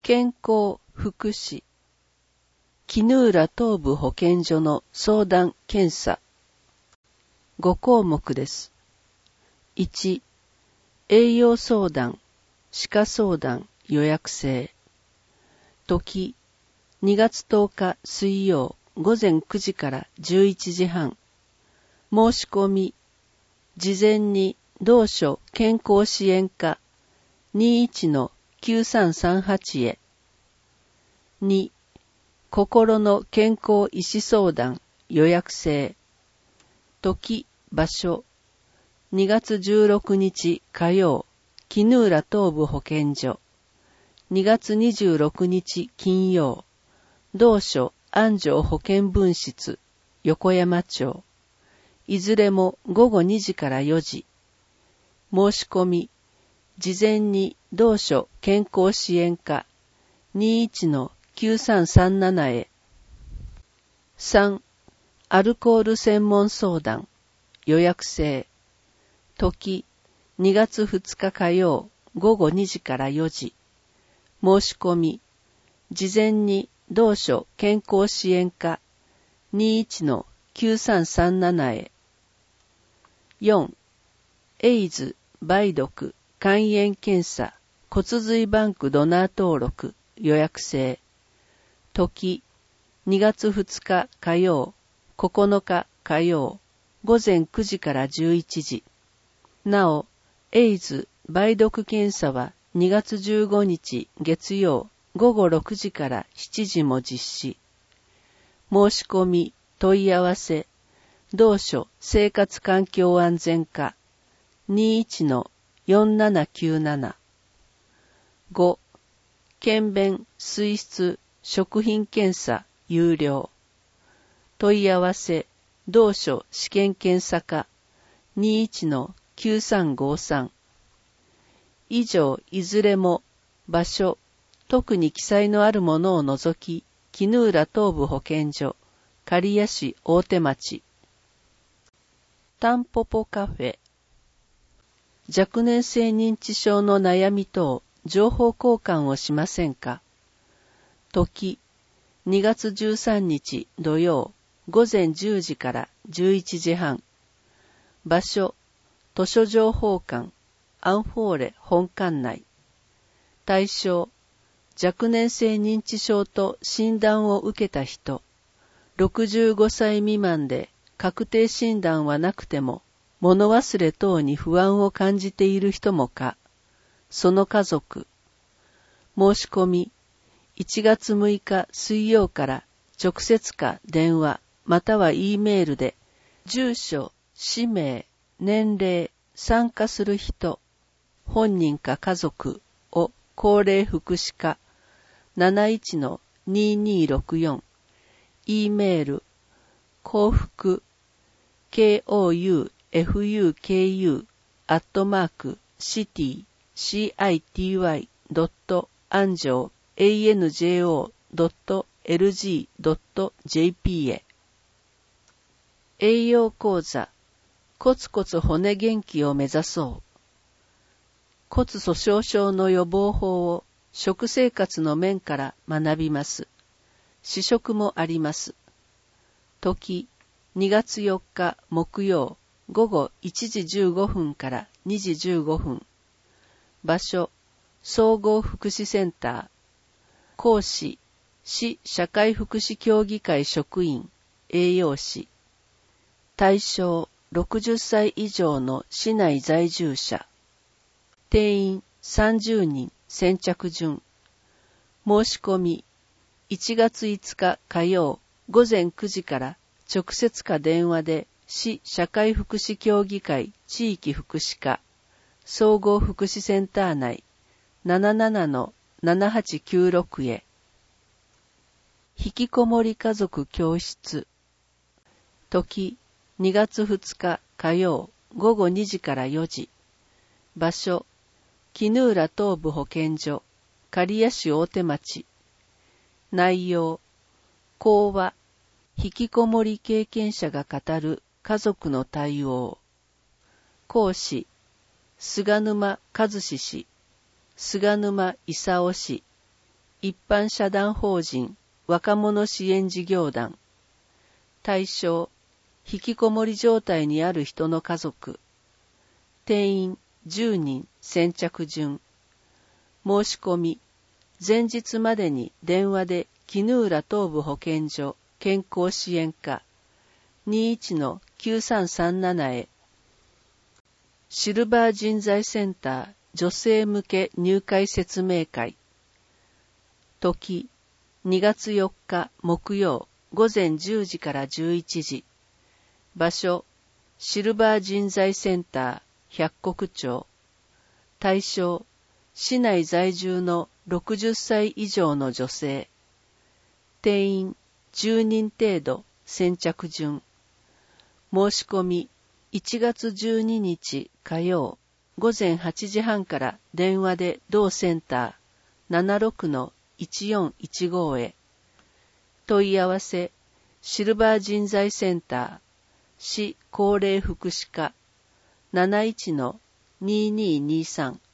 健康福祉、絹浦東部保健所の相談検査。5項目です。1、栄養相談、歯科相談予約制。時、2月10日水曜午前9時から11時半。申し込み、事前に同所健康支援課 21-9338 へ。2、心の健康医師相談予約制。時、場所、2月16日火曜、絹浦東部保健所。2月26日金曜、同所安城保健分室、横山町。いずれも午後2時から4時。申し込み、事前に同所健康支援課 21-9337 へ。3、アルコール専門相談予約制。時、2月2日火曜午後2時から4時。申し込み、事前に同所健康支援課 21-9337 へ。4、エイズ、梅毒、肝炎検査、骨髄バンクドナー登録予約制。時、2月2日火曜、9日火曜、午前9時から11時。なお、エイズ、梅毒検査は2月15日月曜午後6時から7時も実施。申し込み、問い合わせ、同所生活環境安全課 21-4797。5、検便、水質、食品検査、有料。問い合わせ、同所試験検査課 21-9353。以上いずれも場所、特に記載のあるものを除き、絹浦東部保健所、刈谷市大手町。タンポポカフェ。若年性認知症の悩み等、情報交換をしませんか？時、2月13日土曜、午前10時から11時半。場所、図書情報館、アンフォーレ本館内。対象、若年性認知症と診断を受けた人、65歳未満で確定診断はなくても、物忘れ等に不安を感じている人もか、その家族。申し込み、1月6日水曜から直接か電話、または E メールで、住所、氏名、年齢、参加する人、本人か家族を高齢福祉課 71-2264。E メール、幸福、city.city.city.anjo.lg.jp へ。栄養講座、コツコツ骨元気を目指そう。骨粗鬆症の予防法を食生活の面から学びます。試食もあります。時、2月4日木曜午後1時15分から2時15分。場所、総合福祉センター。講師、市社会福祉協議会職員、栄養士。対象、60歳以上の市内在住者。定員30人先着順。申し込み、1月5日火曜午前9時から直接か電話で市社会福祉協議会地域福祉課総合福祉センター内 77-7896 へ。引きこもり家族教室。時、2月2日火曜午後2時から4時。場所、絹浦東部保健所、刈谷市大手町。内容、講話、引きこもり経験者が語る家族の対応。講師、菅沼和志氏、菅沼勲氏、 一般社団法人若者支援事業団。対象、引きこもり状態にある人の家族。定員10人先着順。申し込み、前日までに電話で絹浦東部保健所健康支援課 21-9337 へ。シルバー人材センター女性向け入会説明会。時、2月4日木曜午前10時から11時。場所、シルバー人材センター百石町。対象、市内在住の60歳以上の女性。定員10人程度先着順。申し込み1月12日火曜午前8時半から電話で同センター 76-1415 へ。問い合わせ、シルバー人材センター市高齢福祉課 71-2223